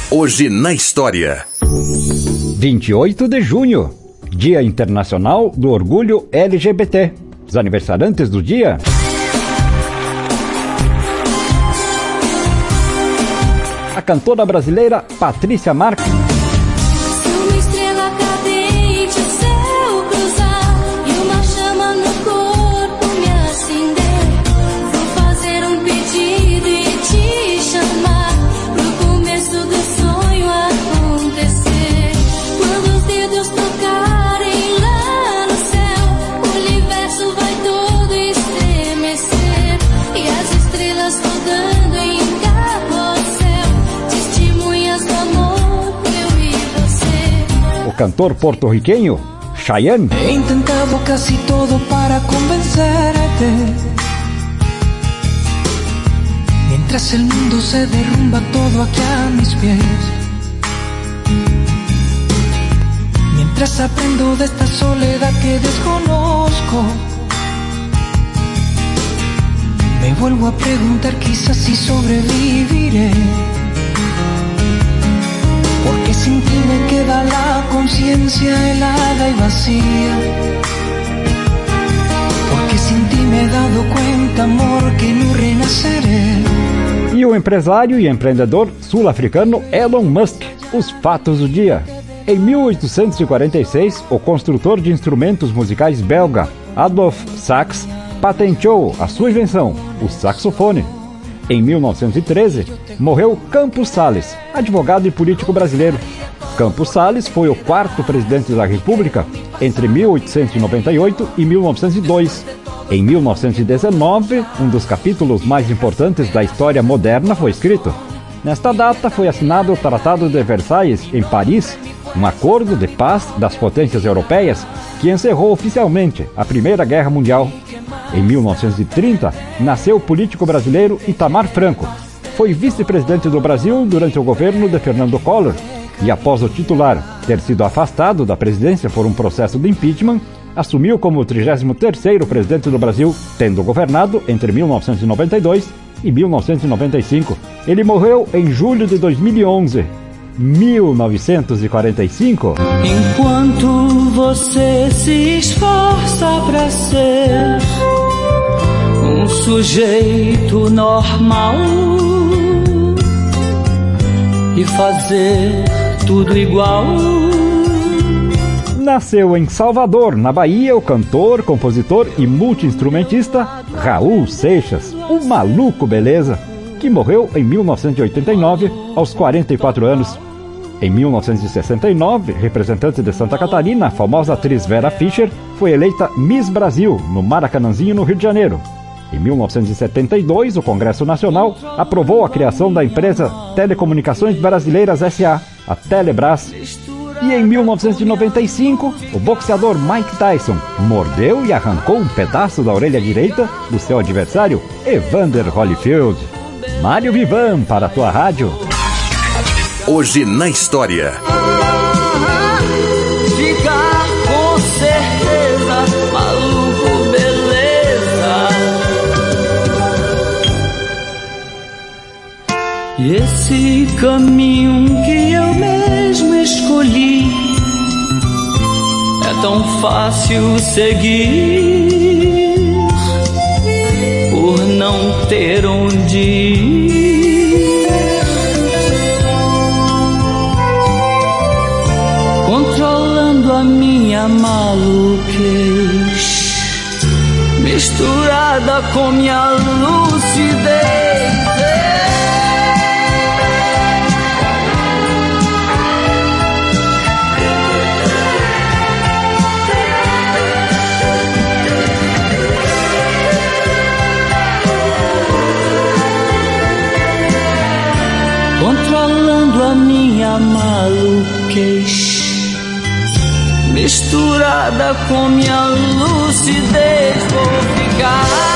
Hoje na história. 28 de junho, Dia Internacional do Orgulho LGBT. Os aniversariantes do dia: a cantora brasileira Patrícia Marques, cantor porto-riqueño Chayanne. He intentado casi todo para convencerte, mientras el mundo se derrumba todo aquí a mis pies, mientras aprendo de esta soledad que desconozco. Me vuelvo a preguntar quizás si sobreviviré, porque sin ti me queda la conciencia helada y vacía, porque sin ti me he dado cuenta, amor, que no renaceré. E o empresário e empreendedor sul-africano Elon Musk, os fatos do dia. Em 1846, o construtor de instrumentos musicais belga Adolphe Sax patenteou a sua invenção, o saxofone. Em 1913, morreu Campos Salles, advogado e político brasileiro. Campos Salles foi o quarto presidente da República entre 1898 e 1902. Em 1919, um dos capítulos mais importantes da história moderna foi escrito. Nesta data foi assinado o Tratado de Versalhes, em Paris, um acordo de paz das potências europeias que encerrou oficialmente a Primeira Guerra Mundial. Em 1930, nasceu o político brasileiro Itamar Franco. Foi vice-presidente do Brasil durante o governo de Fernando Collor e, após o titular ter sido afastado da presidência por um processo de impeachment, assumiu como o 33º presidente do Brasil, tendo governado entre 1992 e 1995. Ele morreu em julho de 2011. 1945. Enquanto você se esforça pra ser um sujeito normal e fazer tudo igual. Nasceu em Salvador, na Bahia, o cantor, compositor e multi-instrumentista Raul Seixas, o maluco beleza, que morreu em 1989, aos 44 anos. Em 1969, representante de Santa Catarina, a famosa atriz Vera Fischer foi eleita Miss Brasil, no Maracanãzinho, no Rio de Janeiro. Em 1972, o Congresso Nacional aprovou a criação da empresa Telecomunicações Brasileiras S.A., a Telebrás. E em 1995, o boxeador Mike Tyson mordeu e arrancou um pedaço da orelha direita do seu adversário, Evander Holyfield. Mário Vivan, para a tua rádio. Hoje na história. Ficar com certeza, maluco, beleza. E esse caminho que eu mesmo escolhi é tão fácil seguir, por não ter onde ir. Controlando a minha maluquez, misturada com minha lucidez. Controlando a minha maluquez, misturada com minha lucidez, vou ficar